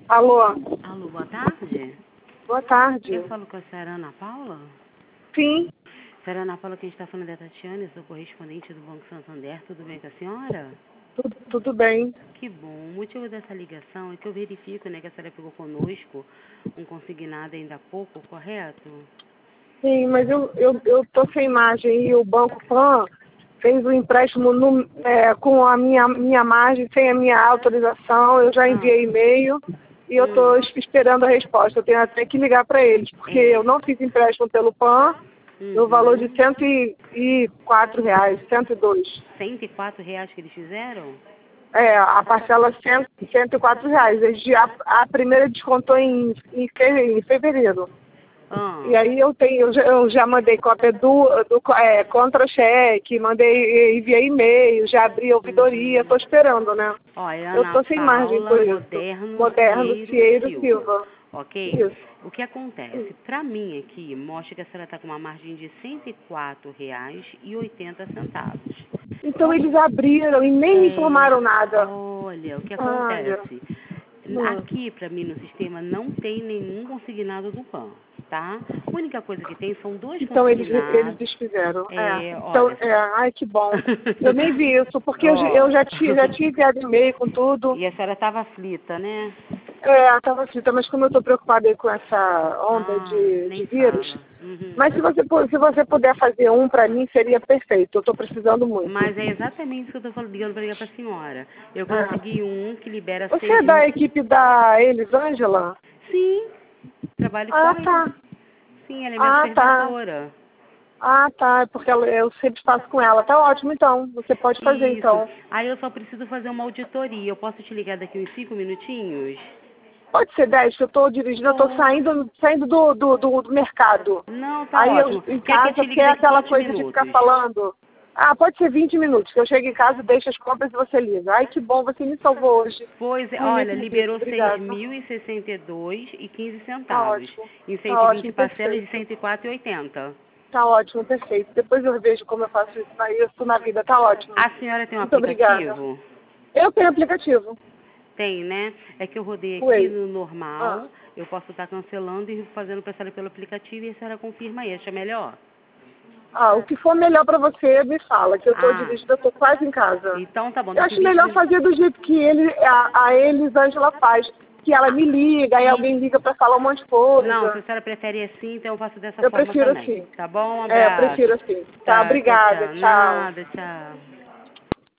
Alô? Alô, boa tarde. Boa tarde. Eu falo com a senhora Ana Paula? Sim, Senhora Ana Paula, quem está falando é a Tatiana, eu sou correspondente do Banco Santander. Tudo bem com a senhora? tudo bem. Que bom. O motivo dessa ligação é que eu verifico, né, que a senhora pegou conosco um consignado ainda há pouco, correto? Sim, mas eu tô sem margem e o Banco Pan fez um empréstimo com a minha margem, sem a minha autorização. Eu já enviei e-mail e eu tô esperando a resposta. Eu tenho até que ligar para eles, porque eu não fiz empréstimo pelo Pan no valor de R$ 104, 102. R$ 104 que eles fizeram? A parcela R$ 104. A primeira descontou em fevereiro. E aí eu já mandei cópia do contra-cheque, enviei e-mail, já abri a ouvidoria, estou esperando, né? Olha, Eu Ana estou sem margem Paula por isso. Moderno Cieiro Silva. Ok? Isso. O que acontece? Para mim aqui, mostra que a senhora está com uma margem de R$ 104,80. Então eles abriram e nem me informaram nada. Olha, o que Olha. acontece? Aqui, para mim, no sistema, não tem nenhum consignado do PAN, tá? A única coisa que tem são dois Então eles consignados. desfizeram. Então, Olha... ai que bom. Eu nem vi isso, porque eu já tinha enviado e-mail com tudo. E a senhora estava aflita, né? Estava aflita, mas como eu estou preocupada aí com essa onda Nem de vírus, fala. mas se você puder fazer um para mim, seria perfeito. Eu estou precisando muito. Mas é exatamente isso que eu estou ligando para ligar para a senhora. Eu consegui um que libera Você 6 é da mil... equipe da Elisângela? Sim, trabalho com Ah, ela. tá. Sim, ela é minha supervisora. Ah, tá. É porque eu sempre faço com ela. Tá ótimo, então. Você pode fazer, Isso. então. Aí eu só preciso fazer uma auditoria. Eu posso te ligar daqui uns 5 minutinhos? Pode ser 10, que eu estou dirigindo, eu estou saindo do mercado. Não, tá Aí eu ótimo. em Quer que eu casa, te porque ligue é daqui aquela quantos coisa de ficar minutos? falando. Ah, pode ser 20 minutos, que eu chego em casa, deixo as compras e você liga. Ai, que bom, você me salvou hoje. Pois é, Fui muito olha, difícil, liberou obrigada. 6.062,15. Tá ótimo. Em Tá 120 ótimo, parcelas de perfeito. 104,80. Tá ótimo, perfeito. Depois eu vejo como eu faço isso na vida, tá ótimo. A senhora tem um Muito obrigada. aplicativo? Eu tenho aplicativo. Tem, né? É que eu rodei aqui Ué. no normal, eu posso estar cancelando e fazendo para a senhora pelo aplicativo e a senhora confirma aí, acha melhor? O que for melhor pra você, me fala, que eu tô dirigindo, eu tô quase em casa. Então tá bom, Eu daqui acho 20 melhor minutos. fazer do jeito que a Elisângela faz, que ela me liga, aí alguém liga pra falar um monte de coisa. Não, se a senhora prefere assim, então eu faço dessa Eu forma prefiro também. assim. Tá bom? Um Eu abraço. prefiro assim. Tá, Tá, tchau, obrigada, tchau. tchau. Nada, tchau.